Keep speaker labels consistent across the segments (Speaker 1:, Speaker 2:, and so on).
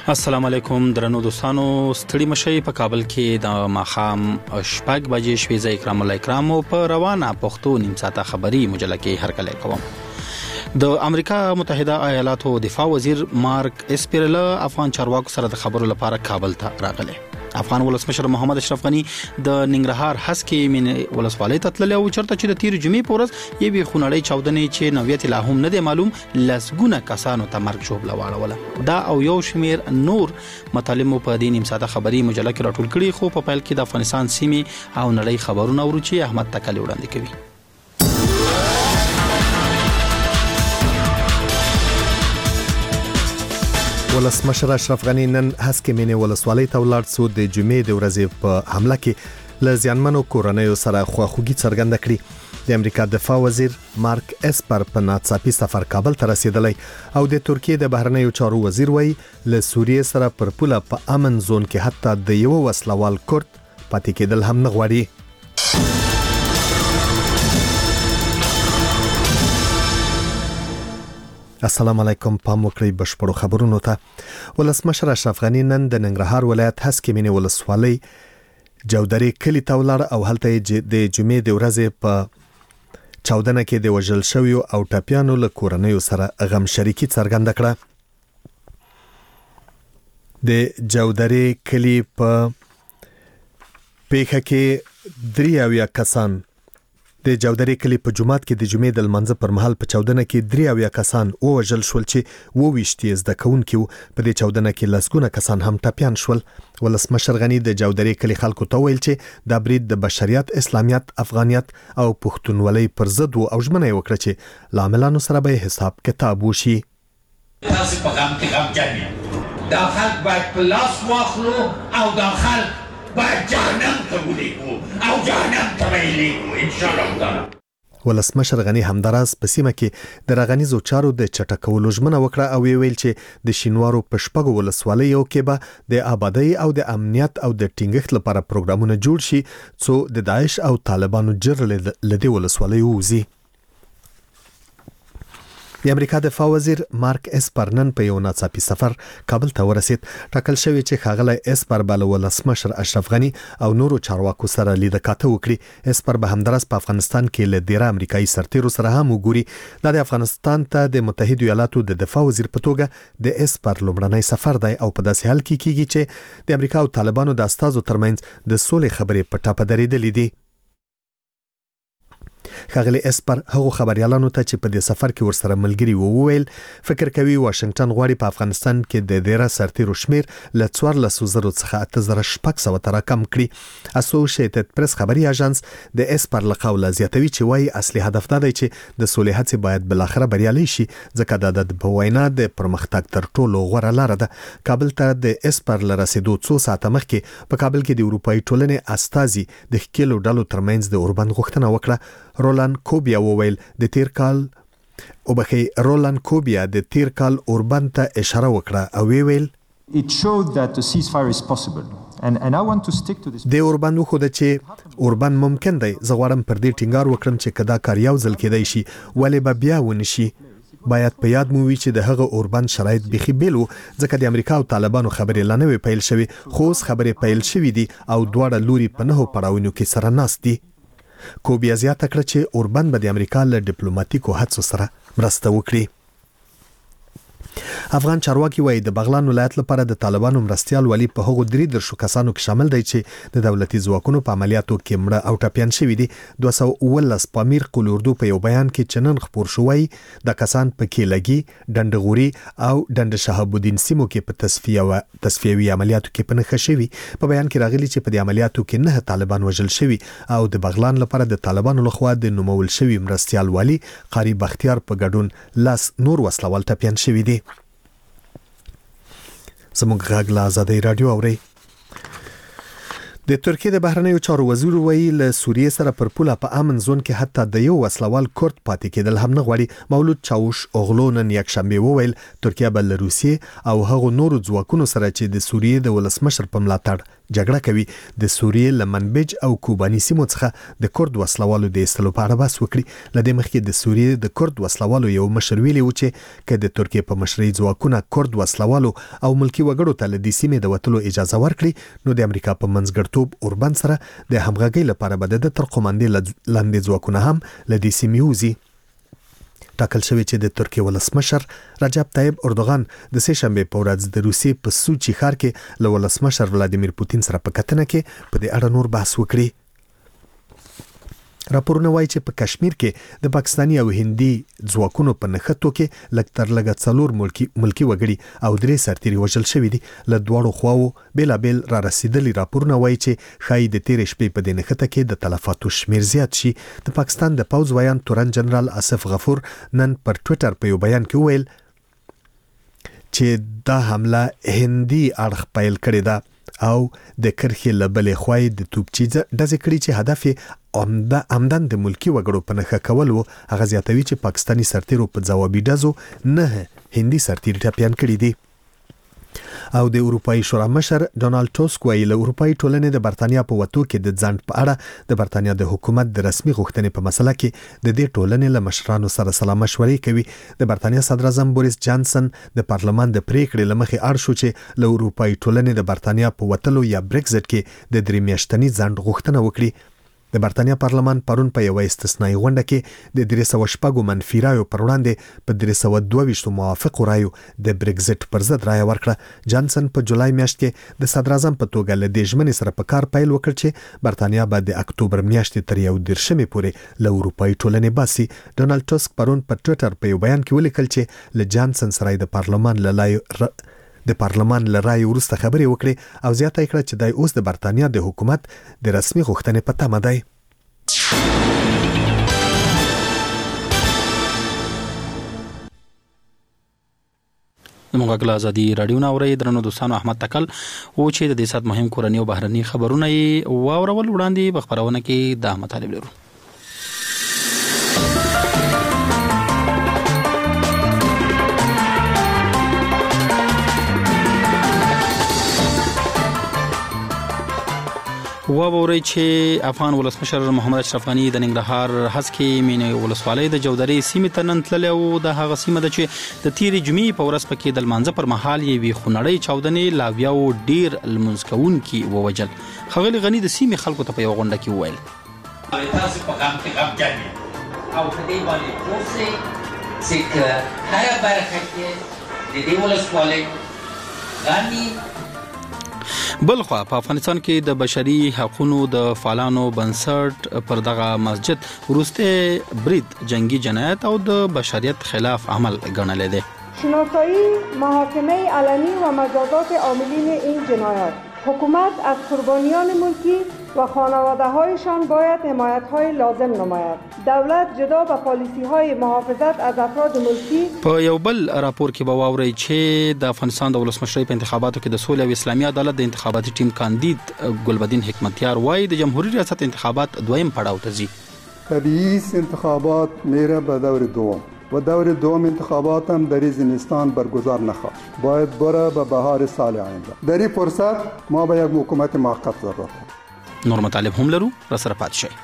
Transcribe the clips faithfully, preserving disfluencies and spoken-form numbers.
Speaker 1: السلام علیکم درنو دوستانو، ستړي مشي په کابل کې د ماخام شپږ بجې شوي. زه اکرام الله اکرام په روانه پښتو نیم ساعته خبري مجله کې هرکلی کوم. د امریکا متحده ایالاتو دفاع وزیر مارک اسپیرله افغان چارواکو سره د خبرو لپاره کابل ته راغلی. افغان ولسمشر محمد اشرف غنی د ننګرهار هسکې مینې ولسوالۍ ته تللی او چرته چې د تیر جمعې په ورځ یوې خونړۍ چاودنې چې نوعیت لا هم نه دی معلوم لسګونه کسانو ته مرګ ژوبله واړوله. دا او یو شمیر نور مطالب مو په دې نیم ساعته خبري مجله کې راټول کړي، خو په پیل کې د افغانستان سیمې او نړۍ خبرونه ورو چې احمد تکلی وړاندې کوي.
Speaker 2: ولسمشر اشرف غنی نن هسکې مینې ولسوالۍ ته ولاړ څو د جمعې د ورځې په حمله کې له زیانمنو کورنیو سره خواخوږي څرګنده کړي. د امریکا دفاع وزیر مارک اسپر په ناڅاپي سفر کابل ته رسیدلی او د ترکیې د بهرنیو چارو وزیر وایي له سوریې سره پر پوله په امن زون کې حتی د یو وسلوال کورد پاتې کېدل هم نه غواړي. السلام علیکم، پام وکړئ بشپړو خبرونو ته. ولسمشر اشرف غنی نن د ننګرهار ولایت هسکې مینې ولسوالۍ جودرې کلي ته ولاړ او هلته د جمعې د ورځې په چاودنه کې د وژل شویو او ټپیانو له کورنیو سره غم شریکي څرګنده کړه. د جودرې کلي په پیښه کې درې اویا کسان د جودرې کلی په جومات کې د جمعې د لمانځه پر مهال په چاودنه کې درې اویا کسان ووژل شول چې اوویشت یې زده کوونکي وو. په دې چاودنه کې لسګونه کسان هم ټپیان شول. ولسمشر غنی د جودرې کلی خلکو ته ویل چې دا برید د بشریت، اسلامیت، افغانیت او پښتونولۍ پر ضد و او ژمنه یې وکړه چې له عاملانو سره به حساب کتاب وشي.
Speaker 3: تاسو په غم کې غمجن یې، دا خلک باید په لاس واخلو او دا خلک باید جهنم ته ولیږو او جهنم ته به یې لیږو انشاءالله تعالی.
Speaker 2: ولسمشر غنی همداراز په سیمه کې د راغنیزو چارو د چټکولو ژمنه وکړه او ویل چې د شینوارو په شپږو ولسوالیو کې به د آبادی او د امنیت او د ټینګښت لپاره پروګرامونه جوړ شي څو د داعش او طالبانو جر لدې ولسوالیو وځي. د امریکا دفاع وزیر مارک اسپر نن په یو ناڅاپي سفر کابل ته ورسید. ټاکل شوی چې ښاغلی اسپر به له ولسمشر اشرف غنی او نورو چارواکو سره لیده کاته وکړي. اسپر به همداراز په افغانستان کې له ډیره امریکایي سرتیرو سره هم وګوري. دا د افغانستان ته د متحده ایالاتو د دفاع وزیر په توګه د اسپر لومړنی سفر دی او په داسې حال کې کیږي چې د امریکا او طالبانو د استازو ترمنځ د سولې خبرې په ټاپه درېدلې دي. ښاغلی اسپر هغو خبريالانو ته چې په دې سفر کې ورسره ملګري وو وویل فکر کوي واشنگټن غواړي په افغانستان کې د ډیره سرتیرو شمیر له څوارلسو زرو څخه اته زره شپږ سوه ته راکم کړي. اسوشیټډ پریس خبري اژانس د اسپر له قوله زیاتوي چې وایي اصلي هدف دا دی چې د سولې هڅې باید بالاخره بریالي شي ځکه دا د وینا د پرمختګ تر ټولو غوره لاره ده. کابل ته د اسپر له رسیدو څو ساعته مخکې په کابل کې د اروپایي ټولنې استازي د ښکېلو ډلو ترمنځ د اوربند غوښتنه وکړه. رولان کوبیا وویل د تیر کال او بخي رولان کوبیا د تیر کال اوربند ته اشاره وکړه او ویل
Speaker 4: It showed that a ceasefire is possible and and I want to stick to this.
Speaker 2: د اوربند خو د چې اوربند ممکن دی، زه غواړم پر دې ټینګار وکړم چې کدا کار یو ځل کېدای شي ولې به بیا ونشي. باید په یاد مو وي چې د هغه اوربند شرایط بيخي بیل وو ځکه د امریکا او طالبانو خبرې لا نه وی پیل شوی، خو اوس خبرې پیل شوی دي او دواړه لوري په نهو پړاوونو کې سره ناست دي. کوبیا زیاته کړه چې اوربند به د امریکا له ډیپلوماټیکو هڅو سره مرسته وکړي. افغان چارواکي وایي د بغلان ولایت لپاره د طالبانو مرستيال ولی په هغو درې درشو کسانو کې شامل دی چې د دولتي ځواکونو په عملیاتو کې مړه او ټپیان شوي دي. دوه سوه اوولس پامیر قول اردو په یو بیان کې چې نن خپور شوی د کسان په کېلګي، ډنډغوري او ډنډ شهاب الدین سیمو کې په تصفیه او تصفیوي عملیاتو کې پنهخه شوي. په بیان کې راغلي چې په دې عملیاتو کې نه طالبان وژل شوي او د بغلان لپاره د طالبانو لخوا د نومول شوی مرستيال ولی قاری بختیار په ګډون لاس نور وسلوال ټپیان شوي دي. زموږ غږ له آزادۍ رادیو اوري. د ترکیې د بهرنیو چارو وزیر ویلي له سوریې سره پر پوله په امن زون کې حتی د یو وسلوال کورد پاتې کېدل هم نه غواړي. مولود چاوش اوغلو نن یکشنبه وویل ترکیه به له روسیې او هغو نورو ځواکونو سره چې د سوریې د ولسمشر په ملاتړ جګړه کوي د سوریې له منبج او کوباني سیمو څخه د کورد وسلوالو د ایستلو په اړه بحث وکړي. له دې مخکې د سوریې د کورد وسلوالو یو مشر ویلي و چې که د ترکیې په مشرۍ ځواکونه کورد وسلوالو او ملکی وګړو ته له دې سیمې د وتلو اجازه ورکړي نو د امریکا په منځګړیتوب اوربند سره د همغږۍ لپاره به د تر قوماندې لاندې ځواکونه هم له دې سیمې وځي. ټاکل شوی چې د ترکیې ولسمشر رجب طیب اردوغان د سه شنبه په ورځ د روسیې په سوچي ښار کې له ولسمشر ولادیمیر پوتین سره په کتنه کې په دې اړه نور بحث وکړي. راپورونه وایي چې په کشمیر کې د پاکستاني او هندي ځواکونو په نښتو کې لږ تر لږه څلور ملکی ملکی وګړي او درې سرتیري وژل شوي دي. له دواړو خواو بیلابیل را رسیدلي راپورونه وایي چې ښایي د تېرې شپې په دې نښته کې د تلفاتو شمیر زیات شي. د پاکستان د پوځ ویان تورن جنرال آصف غفور نن پر ټویټر په یو بیان کې وویل چې دا حمله هندي اړخ پیل کړې ده او د کرخې له بلې خوای د توپچي ډزې کړي چې هدف یې عمدن د ملکی وګړو په نښه کول و. هغه زیاتوي چې پاکستاني سرتیرو په ځوابي ډزو نه هندي سرتیري ټپیان کړي دي. او د اروپאי شورا مشر ډونالد ټوسک ویل اروپאי ټولنې د برتانیا په وټو کې د ځنډ په اړه د برتانیا د حکومت د رسمي غوښتنې په مسله کې د دې ټولنې له مشرانو سره سلا مشورې کوي. د برتانیا صدر اعظم بوریس جانسن د پارلمان د پریکړې لمخې اړ شو چې له اروپאי ټولنې د برتانیا په وټلو یا بریکزټ کې د درې میاشتني ځنډ غوښتنه وکړي. د برتانیا پارلمان پرون په یو استثنایی غونډه کې د درې سوه شپږ منفي رایو پر وړاندې په درې سوه دوه ویشت موافقو رایو د بریکزټ پر ضد رایه ورکړه. جانسن په جولای میاشت کې د صدر اعظم په توګه له دې ژمنې سره په کار پیل وکړ چې برتانیا به د اکتوبر میاشتې تر یو دېرشمې پورې له اروپאי ټولنې باسي. ډونالد ټوسک پرون په ټویټر په یو بیان کې ولیکل چې له جانسن سره د پارلمان له لایو د پارلمان له رایې وروسته خبرې وکړې او زیاته کړه چې دای اوس د برتانیا د حکومت د رسمي غوښتنې په تمه دی.
Speaker 1: د مغاګل ازادي رادیو ناوري درنو دوستانو احمد تکل او چې د دې سات مهم کورنی او بهرني خبرونه واورول وړاندې بخبرونه کې د مطالب لرو. ووري چې افغان ولسمشر محمد اشرف غنی د ننګرهار هسکي مینې ولسوالۍ د جودري سیمې ته نن تللی او د هغه سیمه د چې د تیرې جمعې په ورځ پکې د لمانځه پر مهال یې خونړۍ چاودنې لاویا او ډیر لمونځ کوونکي ووجل. ښاغلي غنی د سیمې خلکو ته په یو غونډه کې وویل
Speaker 3: تاسو په کام کې غم جنې او په دې باندې پوښتنه چې هر برخه کې د دې ولسوالۍ غنی
Speaker 1: بلخوا په افغانستان کې د بشري حقوقو د فعالانو بنسټ پر دغه مسجد وروسته برید جنگی جنایت او د بشریت خلاف عمل ګڼل دي.
Speaker 5: شناسایی محاکمه علنی و مجازات عاملین این جنایات. حکومت از قربانیان ملکی و خانواده هایشان باید حمایت های لازم نماید. دولت جدا با پالیسی های محافظت از افراد ملکی.
Speaker 1: په یو بل راپور کې به واوري چې د افغانستان د ولسمشرۍ په انتخاباتو کې د سولې او اسلامي عدالت د انتخاباتي ټیم کاندید ګلبدین حکمتیار وایي د جمهوریت ریاست انتخابات دویم پړاو ته ځي.
Speaker 6: طبیعی انتخابات میره به دور دوم و دور دوم انتخابات هم در این زمستان برگزار نخواهد. باید بره به بهار سال آینده. در این فرصت ما به یک حکومت موقت ضرورت داریم.
Speaker 1: نور مطالب هم لرو را سره پات شئ.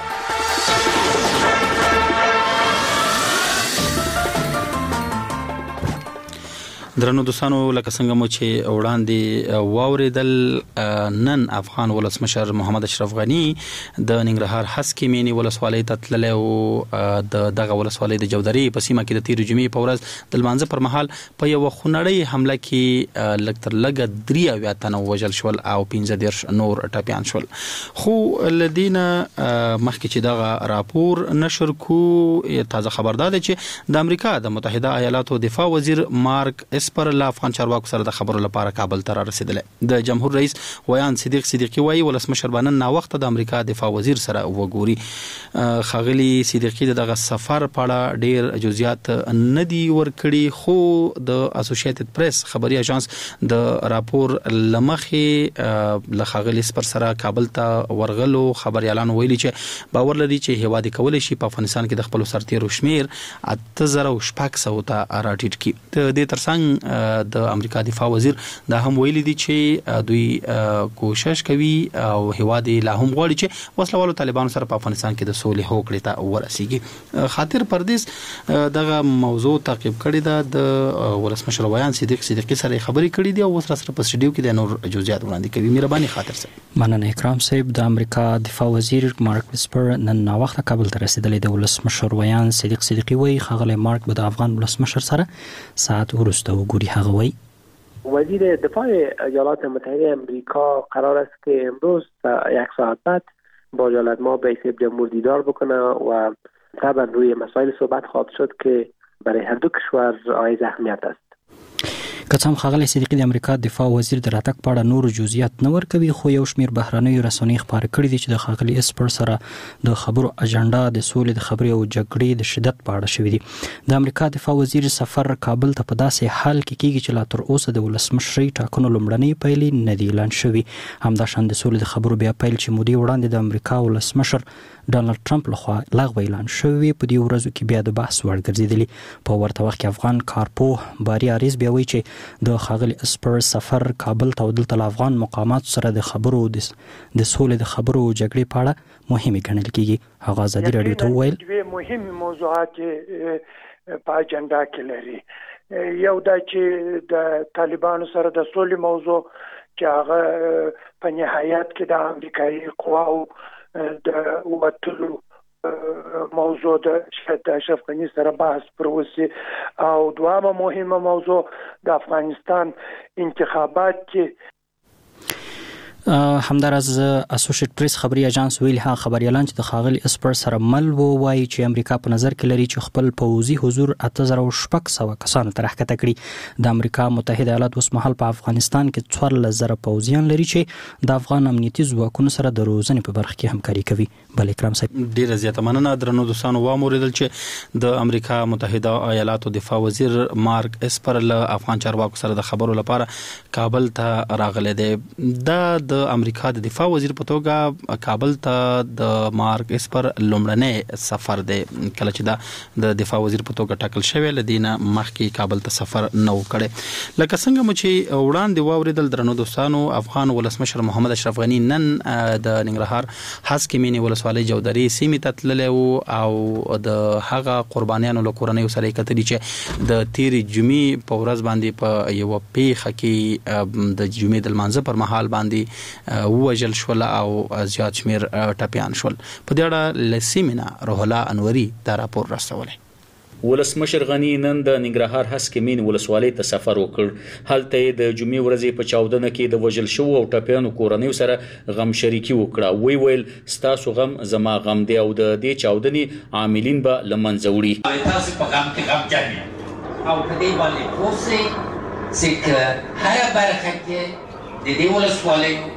Speaker 1: درنو دوستانو لکه څنګه مو چې وړاندې واوریدل نن افغان ولسمشر محمد اشرف غنی د ننګرهار هسکي مینې ولسوالۍ ته تللی او د دغه ولسوالۍ د جودري په سیمه کې د تیرې جمعې په ورځ د لمانځه پر مهال په یو خونړۍ حمله کې لږ تر لږه درې اویا تنه وژل شول او پنځه دېرش نور ټپیان شول. خو له دې نه مخکې چې دغه راپور نشر کو تازه خبر دا دی چې د امریکا د متحده ایالاتو دفاع وزیر مارک پر له افغان چارواکو سره د خبرو لپاره کابل ته رسیدلی. د جمهور رئیس ویان صدیق صدیقی وایي ولسمشر باندې نا وخت د امریکا دفاع وزیر سره وګوري. خاغلی صدیقی دغه سفر په اړه ډیر جزئیات نه دی ورکړي خو د اسوسییټډ پریس خبري اژانس د راپور لمخې له خاغلی سپر سره کابل ته ورغلو خبريالان ویلي چې باور لري چې هوادي کول شي په افغانستان کې د خپل سرتیرو شمیر اته زره او شپږ سوه ته راټیټ کی. د دې ترڅنګ د امریکا دفاع وزیر دا هم ویلي دي چې دوی کوشش کوي او هیواد لا هم غواړي چې وسلوالو طالبانو سره په افغانستان کې د سولې هوکړې ته ورسیږي. خاطر پردیس دغه موضوع تعقیب کړی ده، د ولسمشر ویان صدیق صدیقی سره خبرې کړې دي او اوس سره په سټډیو کې د نور جزئیات وړاندې کوي. مهرباني خاطر سره
Speaker 7: مننه. اکرام صاحب، د امریکا دفاع وزیر مارک اسپر نن ناوخته کابل ته رسیدلی د ولسمشر ویان صدیق صدیقی وایي ښاغلی مارک به د افغان ولسمشر سره ساعت وروسته وګوري. هغه وایي
Speaker 8: وزیر دفاع ایالات متحده امریکا قرار است که امروز یک ساعت بعد با ایالت ما به حیث جمهور دیدار بکنه و طبعا روی مسائل صحبت خواهد شد که برای هر دو کشور حائز اهمیت است.
Speaker 7: که څه هم ښاغلی صدیقي د امریکا دفاع وزیر د راتګ په اړه نور جزئیات نه ورکوي، خو یو شمېر بهرنیو رسنیو خپاره کړي دي چې د ښاغلي اسپر سره د خبرو اجنډا د سولې د خبرې او جګړې د شدت په اړه شوي دي. د امریکا دفاع وزیر سفر کابل ته په داسې حال کې کیږي چې لا تر اوسه د ولسمشرۍ ټاکنو لومړنۍ پیلې نه دي اعلان شوي. همداشان د سولې د خبرو بیا پیل چې مودې وړاندې د امریکا ولسمشر ډانلډ ټرمپ لخوا لغوه اعلان شوی په دې ورځو کې بیا د بحث وړ ګرځېدلی. په ورته وخت کې افغان کارپوه باري عریض بیا وایي چې د ښاغلي اسپر سفر کابل ته او دلته له افغان مقاماتو سره د خبرو د سولې د خبرو او جګړې په اړه مهمې ګڼل کېږي. هغه ازادي راډیو ته وویل
Speaker 9: دوی مهم موضوعات په اجنډا کې لري. یو دا چې د طالبانو سره د سولې موضوع چې هغه په نهایت کې د امریکایي قواو د وټلو موضوع د اشرف غني سره بحث پر وسی، او دوامه مهمه موضوع د افغانستان انتخابات کې
Speaker 7: همداراز اسوسییټ پریس خبري اژانس ویلي ها خبريالان چې د ښاغلي اسپر سره مل وو وایي چې امریکا په نظر کې لري چې خپل پوځي حضور اته زره شپږ سوه کسانو ته راښکته کړي. د امریکا متحده ایالات اوس مهال په افغانستان کې څوارلس زره پوځیان لري چې د افغان امنیتي ځواکونو سره د روزنې په برخه کې همکاري کوي. بل اکرام صاحب
Speaker 1: ډیره زیاته مننه. درنو دوستانو واموریدل چې د امریکا متحده ایالاتو دفاع وزیر مارک اسپر له افغان چارواکو سره د خبرو لپاره کابل ته راغلی دی. د د امریکا د دفاع وزیر په توګه کابل ته د مارک اسپر لومړنی سفر دی. کله چې دا د دفاع وزیر په توګه ټاکل شوی لدينه مخکې کابل ته سفر نه وکړي. لکه څنګه مو چې وړاندې واوریدل درنو دوستانو، افغان ولسمشر محمد اشرف غنی نن د ننګرهار هسکې مینې ولسوالۍ جودري سیمې ته تللی و او د هغه قربانیانو له کورنیو سره یې کتلي چې د تیرې جمعې په ورځ باندې په یوه پیښه کې د جمعې د لمانځه پر مهال باندې ووژل شول او زیات شمیر ټپیان شول. په دې اړه له سیمې روح الله انوري دا راپور راستولی.
Speaker 10: ولسمشر غنی نن د ننګرهار هسکې مین ولسوالۍ ته سفر وکړ. هلته د جمعې ورځې په چاودنه کې د وژل شوو او ټپیانو کورنیو سره غم شریکي وکړه. وی ویل ستاسو غم زما غم دی او د دې چاودنې عاملین به له منځه وړي.
Speaker 3: تاسو په غم کې غمجن یې او په دې باندې پوه سئ چې هره برخه کې د دې ولسوالیو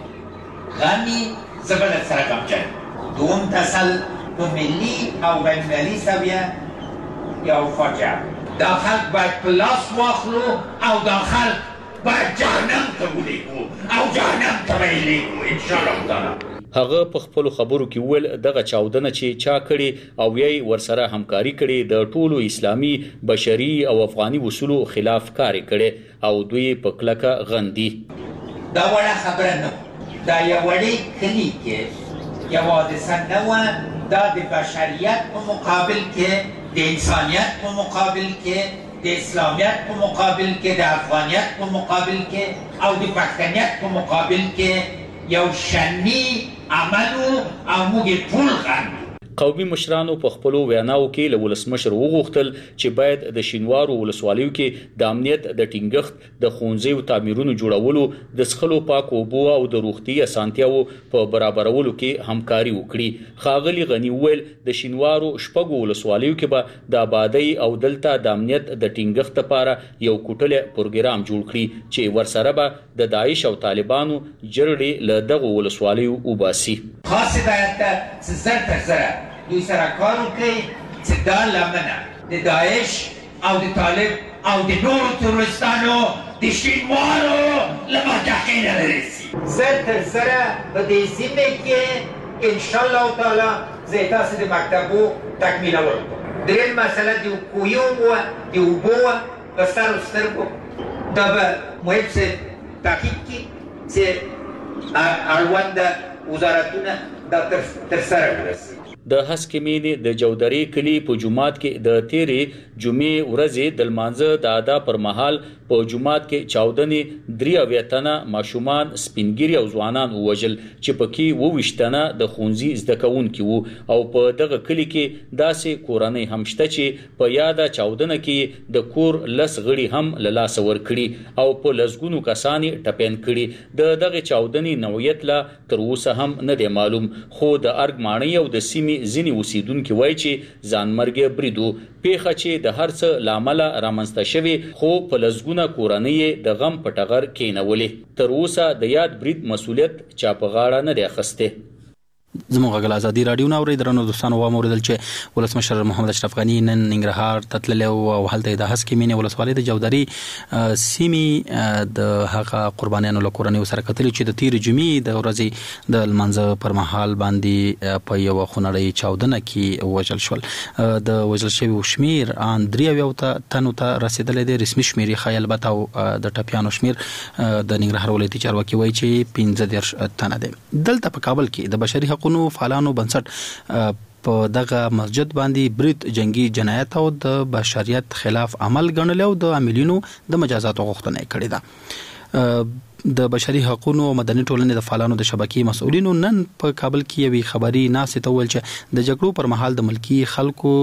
Speaker 3: غمی زبل سره غمجن. دوم تصل په ملي او بین‌المللي سویه یو فاجعه. دا خلک باید په لاس واخلو او دا خلک باید جهنم ته ولیږو او جهنم ته به یې لیږو انشاءالله تعالی.
Speaker 10: هغه په خپل خبرو کې ویل دغه چاودنه چې چا کړي او یې ورسره همکاري کړي د ټولو اسلامي بشري او افغاني اصولو خلاف کار کړي او دوی په کلکه غندي.
Speaker 3: دا وړه خبره نه، دا یو وړې کلی کې یو حادثه نه وه. دا د بشریت په مقابل کې، د انسانیت په مقابل کې، د اسلامیت په مقابل کې، د افغانیت په مقابل کې او د پښتنیت په مقابل کې یو شنی عمل او موږ ټول غواړو.
Speaker 10: قومي مشرانو په خپل ویناو کې له ولسمشر وغوښتل چې باید د شینوارو ولسوالیو کې د امنیت د ټینګښت، د ښوونځیو تعمیرونو جوړولو، د څښلو پاکو اوبو او د روغتي اسانتیاو په برابرولو کې همکاري وکړي. ښاغلي غني ویل د شینوارو شپږو ولسوالیو کې به د آبادۍ او دلته د امنیت د ټینګښت لپاره یو کوټلی پروګرام جوړ کړي چې ورسره به د داعش او طالبانو جرړې له دغو ولسوالیو وباسي.
Speaker 3: خاص هدایت ته چې زر تر زره دوی سره کار وکړي چې دا لمنه د داعش او د طالب او د نورو تروریستانو د شینوارو له ماتحقین رسي. زر تر زره په دې سیمې کې انشاءالله تعالی زه تاسو د مکتبو تکمیلول کوم. درېیم مسله د کویو وه، د اوبو وه په سرو سترګو دا به محب صاحب تحقیق کی چې اړوند وزارتونه دا تر سره ورسي.
Speaker 10: د هسکې مینې د جودرې کلی په جمعات کې د تیرې جمعې ورځې د لمانځه د ادا پر مهال په جمعات کې چاودنې درې اویا تنه ماشومان سپینګیري او ځوانان ووژل چې پکې اوویشت تنه د ښوونځي زده کوونکي وو او په دغه کلي کې داسې کورنۍ هم شته چې په یاده چاودنه کې د کور لس غړي هم له لاسه ورکړي او په لسګونو کسان یې ټپیان کړي. د دغه چاودنې نوعیت لا تر اوسه هم نه دی معلوم، خو د ارګ ماڼۍ او د سیمې ځینې اوسیدونکي وایي چې ځانمرګي بریدو پیښه چې د هر څه لامل رامنځته شوی، خو په لسګونه کورنۍ د غم په ټغر کېنولې. تر اوسه د یاد برید مسولیت چا په غاړه نه دی اخیستی.
Speaker 1: زموږ غږ ازادي رادیو نو اوریدل درنو دوستانو و موریدل چې ولسمشر محمد اشرف غنی نن ننګرهار تتللی او هلته د هسکې مینې ولسوالۍ د جودري سیمې د هغه قربانیانو له کورنیو سره کتلي چې د تیر جمعې د ورځې د لمانځه پر مهال باندې په یو خونړۍ چاودنه کې وژل شول. د وژل شوي شمیر ان درې اویا تنو ته رسیدلی دی. رسمي شمیر یې ښایي البته او د ټپیانو شمیر د ننګرهار ولایتي چارواکي وایي چې پنځه دېرش تنه دی. دلته په کابل کې د بشري حقوقو فعالانو بنسټ په دغه مسجد باندې برید جنگي جنایت او د بشریت خلاف عمل ګڼل او د عاملینو د مجازاتو غوښتنه کړې ده. د بشري حقوقو او مدني ټولنې د فعالانو د شبکې مسؤلینو نن په کابل کې یوې خبري ناسې ته ویل چې د جګړو پر مهال د ملکی خلکو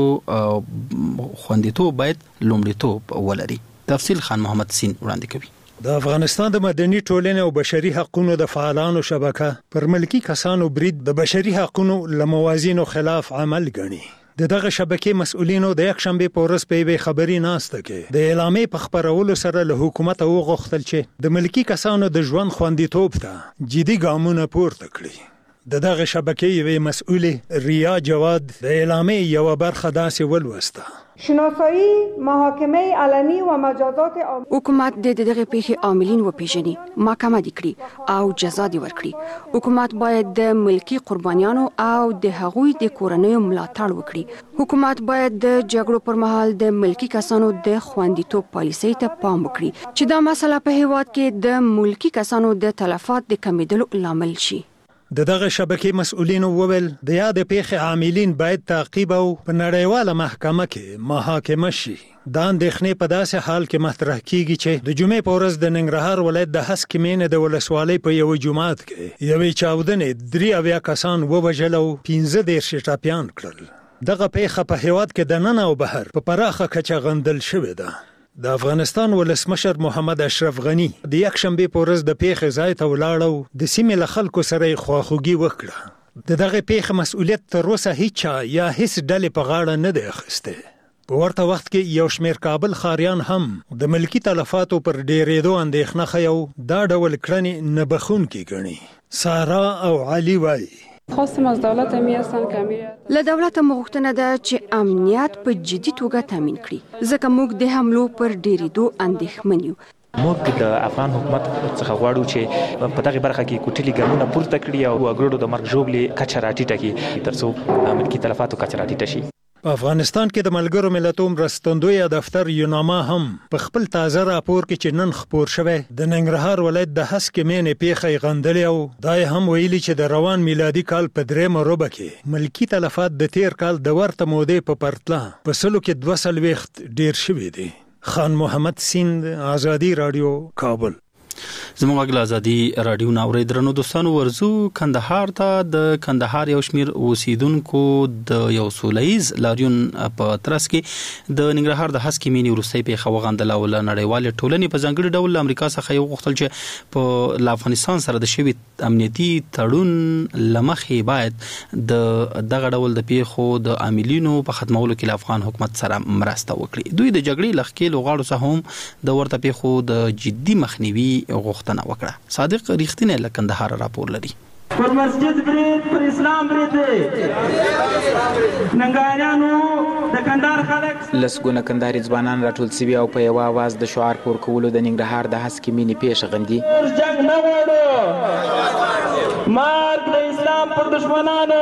Speaker 1: خوندیتوب باید لومړیتوب ولري. تفصیل خان محمد سین وړاندې کوي.
Speaker 11: د افغانستان د مدني ټولنې او بشري حقوقو د فعالانو شبکه پر ملکی کسانو برید د بشري حقوقو لموازینو خلاف عمل ګڼي. د دغه شبکې مسؤلینو د یک شنبه په ورځ په یوه خبري ناسته کې د اعلامیې په خبرولو سره له حکومت وغوښتل چې د ملکی کسانو د ژوند خوندیتوب ته جدي ګامونه پورته کړي. د دغه شبکې یوه مسؤله ریا جواد د اعلامیې یو برخه داسې ولوسته.
Speaker 5: شناسایی محاکمه علنی و مجازات
Speaker 12: حکومت د دغه پیښې عاملین وپیژني، محاکمه دي کړي او جزا دي ورکړي. حکومت باید د ملکی قربانیانو او د هغوی د کورنیو ملاتړ وکړي. حکومت باید د جګړو پر مهال د ملکی کسانو د خوندیتوب پالیسۍ ته پام وکړي چې دا مسله په هیواد کې د ملکی کسانو د تلفات د کمیدلو لامل شي.
Speaker 11: د دغه شبکې مسؤلینو وویل د یاد پیښې عاملین باید تعقیب او په نړیواله محکمه کې محاکمه شي. دا اندېښنې په داسې حال کې مطرح کیږي چې د جمعې په ورځ د ننګرهار ولایت د هسکې مینې د ولسوالۍ په یو جومات کې یوې چاودنې درې اویا کسان ووژل او پنځه دېرش ټپیان کړل. دغه پیښه په هیواد کې د نن او بهر په پراخه کچه غندل شوې ده. د افغانستان ولسمشر محمد اشرف غنی د یک شنبه په ورځ د پیښې ځای ته ولاړ او د سیمې له خلکو سره خواخوږي وکړه. د دغه پیښې مسؤلیت تر اوسه هیڅ یا هیڅ ډلې په غاړه نه دی اخیستی. په ورته وخت کې یو شمېر کابل ښاریان هم د ملکی تلفاتو پر ډېرېدو اندېښنه ښیي او دا ډول کړنې نه بخښونکې ګڼي. سارا او علي وایي
Speaker 13: خواستم از دولت میاستن که امنیت
Speaker 12: له دولت مغوښتنه ده چې امنیت په جدي توګه تامین کړي، ځکه موږ د حملو پر ډېرېدو اندېښمن یو.
Speaker 14: موږ د افغان حکومت څخه غواړو چې په دغه برخه کې کوټلي ګامونه پورته کړي او وګړو د مرګ ژوبلې کچه راټیټه کړي ترڅو ملکي تلفاتو کچه راټیټه شي.
Speaker 11: په افغانستان کې د ملګرو ملتونو مرستندوی دفتر یوناما هم په خپل تازه راپور کې چې نن خپور شوی د ننګرهار ولایت د هسکې مینې پیښې غندلې او دا هم ویلي چې د روان میلادي کال په درېمه روبه کې ملکی تلفات د تیر کال د ورته مودې په پرتله په سلو کې دوه څلوېښت ډېر شوي دي. خان محمد سیند، آزادي رادیو، کابل.
Speaker 1: زموږ غږ ازادي رادیو نو اوریدرنو دوستانو ورزو کندهار ته د کندهار یو شمیر اوسیدونکو د یو سولهیز لاریون په ترڅ کې د ننګرهار د هسکې مینې وروستۍ پیښه وغندله او له نړیوالې ټولنې په ځانګړي ډول امریکا څخه یو غوښتل چې په افغانستان سره د شوي امنیتي تړون لمخې باید د دغه ډول د پیښو د عاملینو په ختمولو کې له افغان حکومت سره مرسته وکړي. دوی د جګړې لخکې لوغاړو څخه هم د ورته پیښو د جدي مخنیوي غوښتنه وکړه. صادق ریښتینی له کندهار راپور لري.
Speaker 15: پر مسجد برید، پر اسلام برید دی. ننګاریانو د کندهار خلک
Speaker 16: لسګونه کندهاري ځوانان راټول سوي او په یوه اواز د شعار پور کولو د ننګرهار د هسکې مینې پیښه غندي.
Speaker 15: جنګ نه غواړو، مرګ د اسلام پر دشمنانو،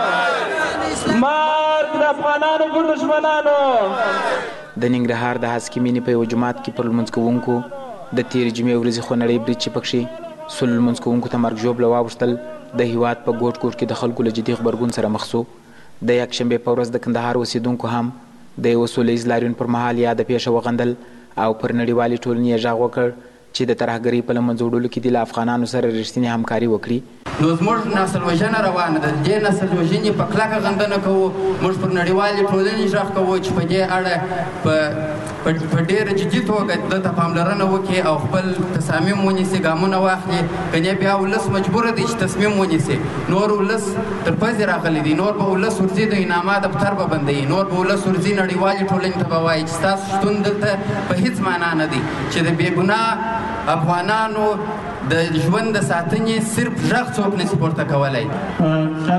Speaker 15: مرګ د افغانانو پر دشمنانو.
Speaker 16: د ننګرهار د هسکې مینې په یو جومات کې پر لمونځ کوونکو د تیرې جمعې ورځې خونړی برید چې پکښې سول لمونځ کوونکو ته مرګ ژوبله واوښتل د هیواد په ګوټ ګوټ کې د خلکو له جدي غبرګون سره مخ سو. د یکشنبې په ورځ د کندهار اوسېدونکو هم د یوه سوله ییز لاریون پر مهال یاده پیښه وغندل او پر نړیوالې ټولنې یې غږ وکړ چې د ترهګرۍ په له منځه وړلو کې دې له افغانانو سره رښتینې همکاري وکړي.
Speaker 17: نو زموږ نسل وژنه روانه ده. دې نسل وژنې په کلکه غندنه کوو. موږ پر نړیوالې ټولنې غږ کوو چې په دې اړه په په ډېره جدي توګه دلته پاملرنه وکړي او خپل تصامیم ونیسي، ګامونه واخلي. کنې بیا ولس مجبوره دی چې تصمیم ونیسي. نور ولس تر پزې راغلی دی. نور به ولس ورځي د انعامات دفتر به بندوي. نور به ولس ورځي نړیوالې ټولنې ته به وایي چې ستاسو شتون دلته په هېڅ معنا نه دی، چې د بې ګناه افغانانو د ژوند د ساتنې صرف غږ څوک نشي پورته کولی.
Speaker 15: که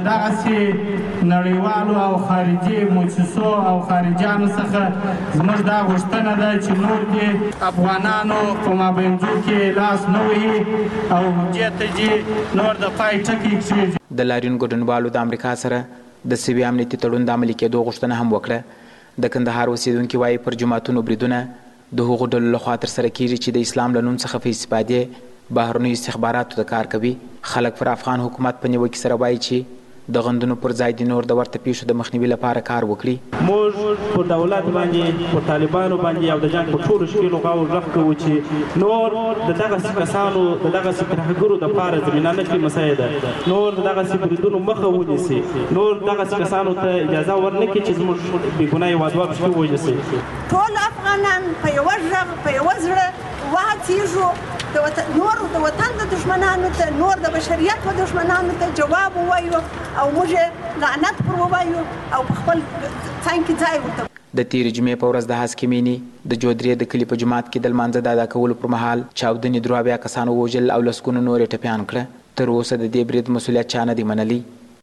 Speaker 15: دغسې نړیوالو او خارجي موسسو او خارجیانو څخه زموږ دا غوښتنه ده چې نور دې افغانانو په مابینځو کې لاس نه وهي او دې ته دې نور د پای ټکي کښېږدي.
Speaker 16: د لاریون ګډونوالو د امریکا سره د سوي امنیتي تړون د عملي کېدو غوښتنه هم وکړه. د کندهار اوسېدونکي وایي پر جوماتونو بریدونه د هغو ډلو لخوا ترسره کیږي چې د اسلام له نوم څخه په استفادې بهرنیو استخباراتو ته کار کوي. خلک پر افغان حکومت په نیوکې سره وایي چې د غندونو پر ځای د نور د ورته پیښو د مخنیوي لپاره کار وکړي.
Speaker 15: موږ په دولت باندې په طالبانو باندې او د جنګ په ټولو شکلو غاو غږ کوو چې نور د دغسې کسانو د دغسې ترهګرو دپاره زمینه نه کړي مساعده، نور د دغسې بریدونو مخه ونیسي، نور دغسې کسانو ته اجازه ورنه کړي چې زموږ بېګناه هېوادوال پکې ووژل شي.
Speaker 18: ټول افغانان په یوه غږ په یوه زړه وهڅېږو نور د وطن د دشمنانو ته، نور د بشریت و دشمنانو ته جواب ووایو او موږ لعنت پر ووایو او په خپل څنګ کې ځای ورته.
Speaker 16: د تیرې جمعې په ورځ د هسکې مینې د جودرې د کلي په جومات کې د لمانځه د ادا کولو پر مهال چاودنې درې اویا کسانو ووژل او لسګونه نور یې ټپیان کړه. تر اوسه د دې برید مسؤلیت چا نه دی منلی.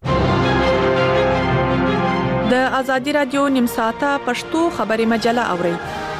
Speaker 19: د ازادي راډیو نیم ساعته پښتو خبري مجله اورئ.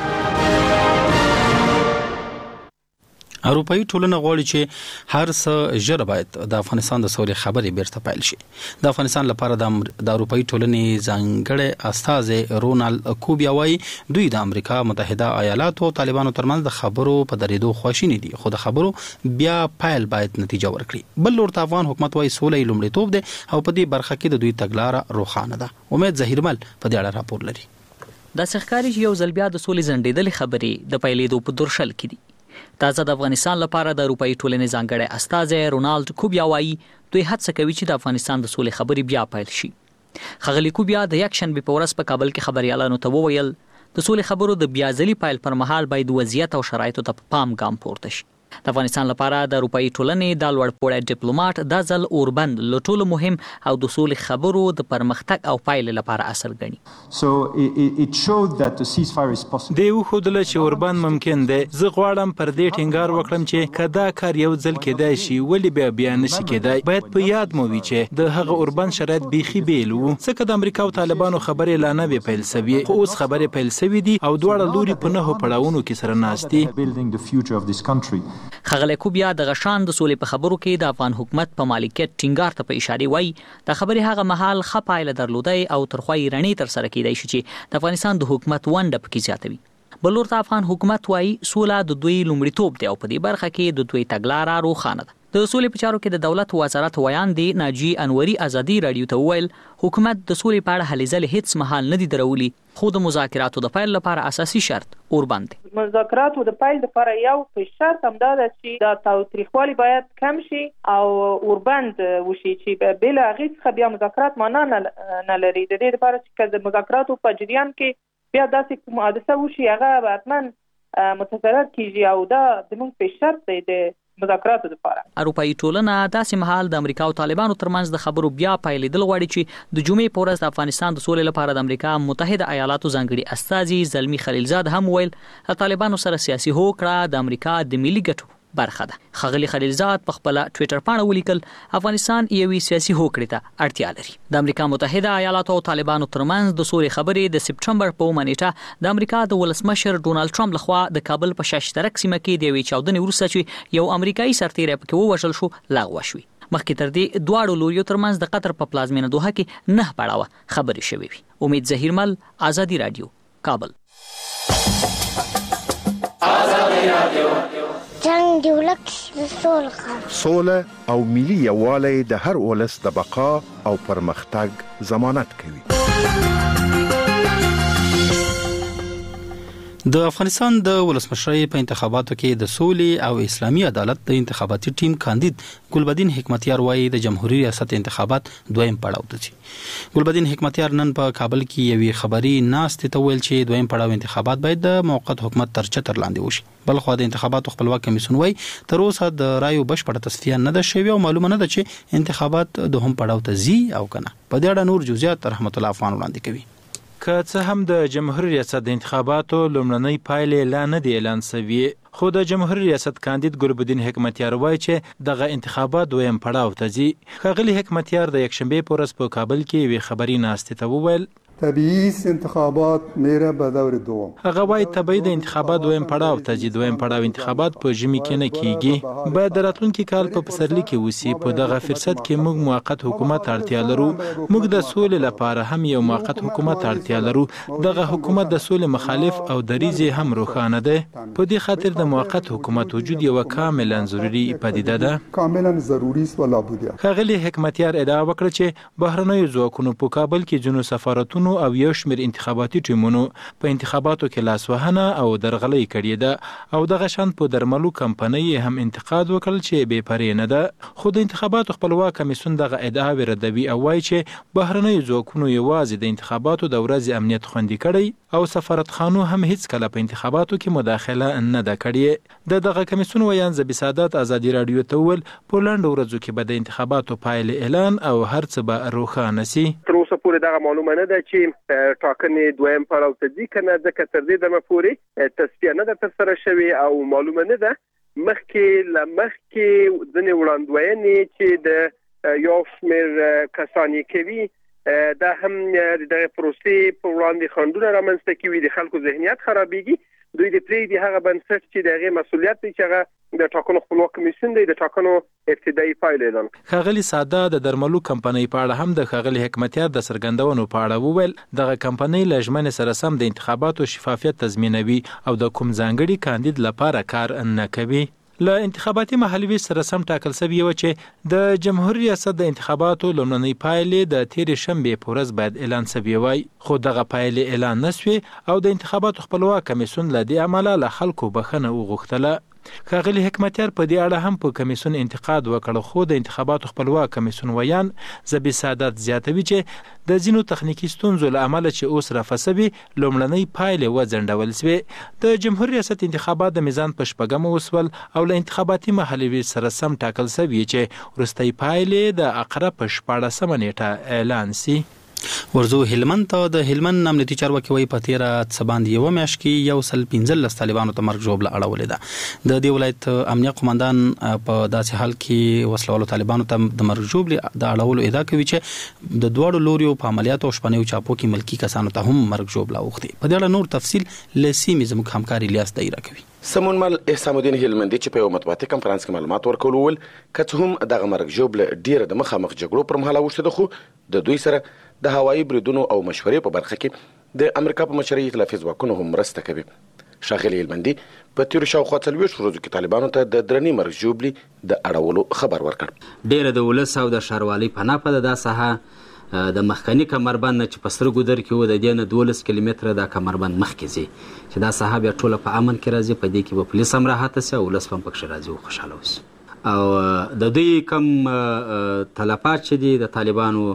Speaker 1: اروپאי ټولنه غواړي چې هر څه ژر باید د افغانستان د سولې خبرې بیرته پیل شي. د افغانستان لپاره د اروپאי ټولنې ځانګړی استازی رونالد کوبیا وايي دوی د امریکا متحده ایالاتو او طالبانو ترمنځ د خبرو په درېدو خواشیني دي، خو د خبرو بیا پیل باید نتیجه ورکړي. بل لور ته افغان حکومت وايي سولې لومړیتوب دی او په دې برخه کې د دوی تګلاره روښانه ده. امید ظهیرمل په دې اړه راپور لري.
Speaker 20: د سرکاري یو ځل بیا د سولې ځنډېدلې خبرې د پیلېدو په درشل کې دي. تازه د افغانستان لپاره د اروپאי ټولنې ځانګړی استازی رونالد کوبیا وايي دوی هڅه کوي چې د افغانستان د سولې خبرې بیا پیل شي. ښاغلي کوبیا د یکشنبې په ورځ په کابل کې خبريالانو ته وویل د سولې خبرو د بیا ځلي پیل پر مهال باید وضعیت او شرایطو ته پام ګام پورته شي. د افغانستان لپاره د اروپאי ټولنې د لوړ پوړی ډیپلوماټ د ځل اوربند له ټولو مهم او د سولې خبرو د پرمختګ او پایلې لپاره اثر ګڼي.
Speaker 4: So it, it showed that a ceasefire is possible.
Speaker 21: دی وښودل چې اوربند ممکن دی. زه غواړم پر دې ټینګار وکړم چې کدا کار یو ځل کېدای شي ولې بیا بیا نشي کېدای. باید په یاد مو وي چې د هغه اوربند شرایط بیخي بیل وو. ځکه د امریکا او طالبانو خبرې لا نه وې پیل سوي، خو اوس خبرې پیل سوي دي او دواړه لوري په نهو پړاوونو کې سره ناست دي.
Speaker 20: ښاغلی کوبیا د غشان د سولې په خبرو کې د افغان حکومت په مالکیت ټینګار ته په اشاره وایي د خبرې هغه مهال ښه پایله درلودی او ترخوی رڼې تر سره کېدای شي چې د افغانستان د حکومت ونډه پکې زیاتوي. بل لور ته افغان حکومت وایي سوله د دوی لومړیتوب دی او په دې برخه کې د دوی تګلاره روښانه ده. د سولې په چارو کې د دولت وزارت ویاندې ناجی انوري ازادي رادیو ته وویل حکومت د سولې په اړه هلې ځلې هیڅ مهال نه دي درولي، خو د مذاکراتو د پیل لپاره اساسي شرط اوربند دی.
Speaker 22: مذاکراتو د پیل لپاره یو شرط هم دا ده چې دا تاوتریخوالی باید کم شي او اوربند وشي چې بل هغې څخه بیا مذاکرات معنا نه لري. د دې لپاره چې د مذاکراتو په جریان کې بیا داسې کوم حادثه وشي هغه حتما متضرر کیږي او دا زموږ په شرط دی د مذاکراتو لپاره.
Speaker 20: اروپאי ټولنه داسې مهال د امریکا او طالبانو ترمنځ د خبرو بیا پیلېدل غواړي چې د جمعې په ورځ د افغانستان د سولې لپاره د امریکا متحده ایالاتو ځانګړي استازي زلمی خلیلزاد هم ویل طالبانو سره سیاسي هوکړه د امریکا د ملي ګټو برخه ده. ښاغلي خلیلزاد په خپل ټوئیټر پاڼه ولیکل افغانستان یوې سیاسي هوکړې ته اړتیا لري. د امریکا متحده ایالاتو او طالبانو ترمنځ د سولې خبرې د سپټمبر په اوومه نیټه د امریکا د ولسمشر ډونالد ټرمپ لخوا د کابل په شاشترک سیمه کې د یوې چاودنې وروسته چې یو امریکایي سرتیری پکې ووژل شو لغوه شوې. مخکې تر دې دواړو لوریو ترمنځ د قطر په پلازمینه دوحه کې نه پړاوه خبرې شوې وي. امید ظهیرمل، ازادي رادیو، کابل. ازادي رادیو
Speaker 2: جنگ دی ولک سوله
Speaker 6: سوله او ملي یووالی د هر ولس د بقا او پرمختګ ضمانت کوي.
Speaker 1: د افغانستان د ولسمشرۍ په انتخاباتو کې د سولې او اسلامي عدالت د انتخاباتي ټیم کاندید ګلبدین حکمتیار وایي د جمهوریت ریاست انتخابات دویم پړاو ته ځي. ګلبدین حکمتیار نن په کابل کې یوې خبري ناستې ته ویل چې دویم پړاو انتخابات باید د موقت حکومت تر چتر لاندې وشي. بلخو د انتخاباتو خپلواک کمیسیون وایي تر اوسه د رایو بشپړه تصفیه نه ده شوې او معلومه نه ده چې انتخابات دوهم پړاو ته ځي او کنه. په دې اړه نور جزئیات رحمت الله افغان وړاندې کوي.
Speaker 21: که څه هم د جمهوریت ریاست د انتخاباتو لومړنۍ پایلې لا نه دي اعلان شوې، خو د جمهوریت ریاست کاندید ګلبدین حکمتیار وایي چې دغه انتخابات دویم پړاو ته ځي. ښاغلي حکمتیار د یکشنبې په ورځ په کابل کې یوې خبري ناستې ته وویل
Speaker 23: طبیعی انتخابات میره به دور دوم.
Speaker 21: هغه وايي طبیعي د انتخابات دویم پړاو ته ځي. دویم پړاو انتخابات په ژمي کې نه کیږي، باید د راتلونکي کال په پسرلي کې وسی. په دغه فرصت کې موږ موقت حکومت اړتیا لرو. موږ د سولې لپاره هم یو موقت حکومت اړتیا لرو. دغه حکومت د سولې مخالف او دریځ هم روښانه ده. په دې خاطر د موقت حکومت وجود یو کاملا ضروري پدیده ده.
Speaker 23: کاملا ضروري است ولا بودیه.
Speaker 21: ښاغلي حکمتیار ادعا وکړه چې بهرنیو ځواکونو په کابل کې جنو سفارتونو او یو شمېر انتخاباتي ټیمونو په انتخاباتو کې لاسوهنه او درغلۍ کړې ده او دغه شان په درملو کمپنۍ هم انتقاد وکړل چې بې پرې نه ده. خو د انتخاباتو خپلواک کمیسیون دغه ادعاوې ردوي او وایي چې بهرنیو ځواکونو یوازې د انتخاباتو د ورځې امنیت خوندي کړی او سفارتخانو هم هیڅ کله په انتخاباتو کې مداخله نه ده کړې. د دغه کمیسیون ویان زبی سعادت ازادي رادیو ته ویل په لاندو ورځو کې به د انتخاباتو پایلې اعلان او هر څه به روښانه سي.
Speaker 24: تر اوسه پورې دغه معلومه نه ده چې ټاکنې دویم پړاو ته ځي کنه، ځکه تر دې دمه پورې تصفیه نه ده ترسره شوې او معلومه نه ده. مخکې له مخکې ځینې وړاندوینې چې د یو شمېر کسان یې کوي دا هم د پروسې په وړاندې خنډونه رامنځته کوي، د خلکو ذهنیت خرابېږي. دوی د پرېږدي هغه بنسټ چې د هغې مسؤلیت دی چې هغه د ټاکنو خپلواک کمیسیون دی د ټاکنو ابتدایي پایلې اعلان کړي.
Speaker 21: ښاغلي ساده د درملو کمپنۍ په اړه هم د ښاغلي حکمتیار د څرګندونو په اړه وویل دغه کمپنۍ له ژمنې سره سم د انتخاباتو شفافیت تضمینوي او د کوم ځانګړي کاندید لپاره کار نه کوي. له انتخاباتي محلوي سره سم ټاکل شوی و چې د جمهوریت ریاست د انتخاباتو لومړنۍ پایلې د تیرې شنبې په ورځ باید اعلان شوی وای، خو دغه پایلې اعلان نشوي او د انتخاباتو خپلواک کمیسیون له دې امله له خلکو بخښنه وغوښتله. ښاغلي حکمتیار په دې اړه هم په کمیسیون انتقاد وکړ، خو د انتخاباتو خپلواک کمیسیون ویان زبی سعادت زیاتوي چې د ځینو تخنیکی ستونزو له امله چې اوس رافع شوي لومړنۍ پایلې وځنډول شوې. د جمهوریت ریاست انتخابات د میزان په شپږمه وسول او له انتخاباتي محلوي سره سم ټاکل شوي چې وروستۍ پایلې د اقرب په شپاړسمه نیټه اعلان شي.
Speaker 1: ورزو هلمند ته د هلمند امنیتي چارواکي وایي په تیره څه باندې یوه میاشت کې یو سل پنځلس طالبانو ته مرګ ژوبله اړولې ده. د دې ولایت امنیه قومندان په داسې حال کې وسلوالو طالبانو ته د مرګ ژوبلې د اړولو ادعا کوي چې د دواړو لوریو په عملیاتو او شپنیو چاپو کې ملکي کسانو ته هم مرګ ژوبله اوښتې. په دې اړه نور تفصیل له سیمې زموږ همکار الیاس دایره کوي.
Speaker 25: سمون مل احسان الدین هلمندي چې په یو مطبوعاتي کنفرانس کې معلومات ورکول ول کڅ هم دغه مرګ ژوبله ډیره د مخامخ جګړو پر مهال اوښته ده، خو د دوی سره د هوایي بریدونو او مشورې په برخه کې د امریکا په مشرۍ ائتلافي ځواکونو هم مرسته کوي. ښاغلي هلمندي په تیرو شاوخوا څلوېښت ورځو کې طالبانو ته د درنې مرګ ژوبلې د اړولو خبر ورکړ.
Speaker 26: ډیره د ولس او د ښاروالۍ پناه په دا ساحه د مخکنی کمربند نه چې په سترګو در کې و د دې نه دولس کیلومتره د کمربند مخکې ځي چې دا ساحه بیا ټوله په امن کې راځي. په دې کې به پولیس هم راحته سي او ولس هم پکښې راځي او خوشحاله اوسي. او د دوی کم تلفات چې دي د طالبانو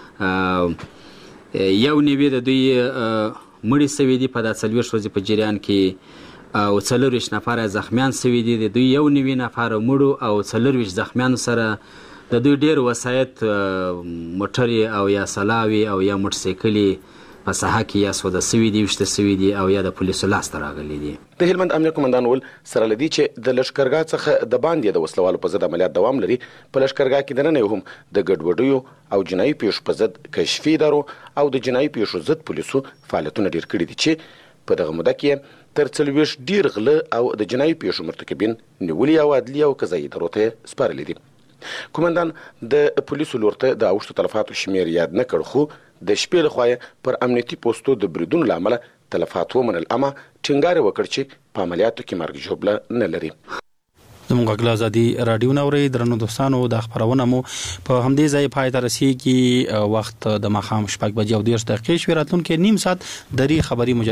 Speaker 26: یو نیوي د دوی مړي سوي دي په دا څلوېښت ورځې په جریان کې او څلورویشت نفره زخمیان سوي دي. د دوی یو نیوي نفره مړو او څلورویشت زخمیانو سره د دوی ډېر وسایط موټرې او یا سلاوي او یا موټرسایکلې په ساحه کې یا سوده سوي دي، وشته سوي دي او یا د پولیسو لاسته راغلي دي.
Speaker 25: د هلمند امنیه قومندان ول سره لدی چې د لشکرګاه څخه د باندې د وسلوالو په ضد عملیات دوام لري. په لشکرګاه کې دننه هم د ګډوډیو او جنایي پیښو په ضد کشفي ادارو او د جنایي پیښو ضد پولیسو فعالیتونه ډیر کړي دي چې په دغه موده کې تر څلوېښت ډیر غله او د جنایي پیښو مرتکبین نیولي او عدلي او قضایي ادارو ته سپارلي دي. کومندان د پولیسو لور ته د اوښتو تلفاتو شمیر یاد نه کړ، خو د شپې لخوا پر امنیتي پوسټو د بریدونو له امله تلفات ومنل، اما ټینګار وکړ چې په عملیاتو کې مرګ ژوبله نه لري.
Speaker 1: زموږ غږ ازادي رادیو نوري درنو دوستانو د خبرونه مو په همدې ځای پای ته رسیدي وخت د مخام شپږ بجې او دېرش دقیقې شوې راتلونکي نیم ساعت دري خبري